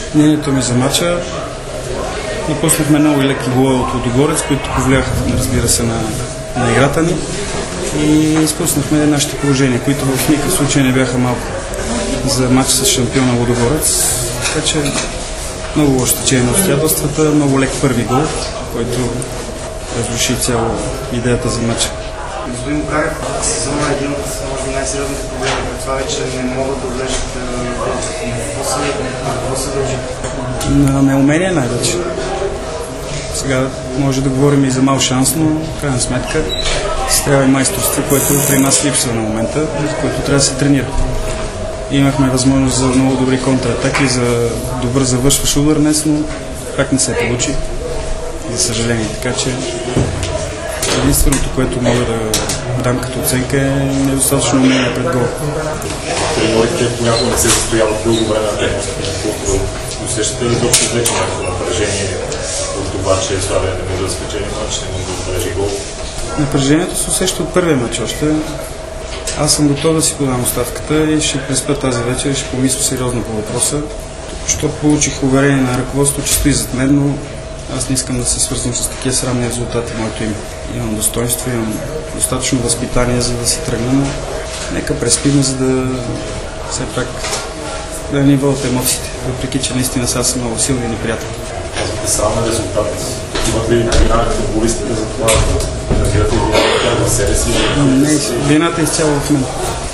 Мнението ми за матча: напуснахме много леки голове от Лудогорец, които повлияха, разбира се, на играта ни, и изпуснахме нашите положения, които в никакъв случай не бяха малко за матч с шампиона Лудогорец. Така че много лошо течение на обстоятелствата, много лек първи гол, който разруши цяло идеята за матча. Господин Гаев, сезона е един от най-сериозните проблеми, при това вече не могат да влежат. Какво се дължи? На неумение най-вече. Сега може да говорим и за мал шанс, но в крайна сметка се трябва и майсторство, което при нас липсва на момента, което трябва да се тренира. Имахме възможност за много добри контратаки, за добър завършващ удар днес, но пак не се получи, за съжаление. Така че единственото, което мога да дам като оценка, е недостатъчно умение пред гол. Треньорите понякога не се състояват дълго време на тренировката. Усещате ли доста вече някакво напрежение от това, че Славия не може да спечели мач, не може да отбележи гол? Напрежението се усеща от първия мач още. Аз съм готов да си подам оставката и ще преспя тази вечер и ще помисля сериозно по въпроса. Защото получих уверение на ръководството, че стои зад мен, но аз не искам да се свързвам с такива срамни резултати в моето име. Имам достоинство, имам достатъчно възпитание, за да си тръгна, но нека преспим, за да все пак да ни вълнат емоциите, въпреки че наистина сега са много силни и неприятни. Казвате срамен резултат. Имат ли вина футболистите за това? Разбирате ли вината в себе си? Не, вината е изцяло в мен.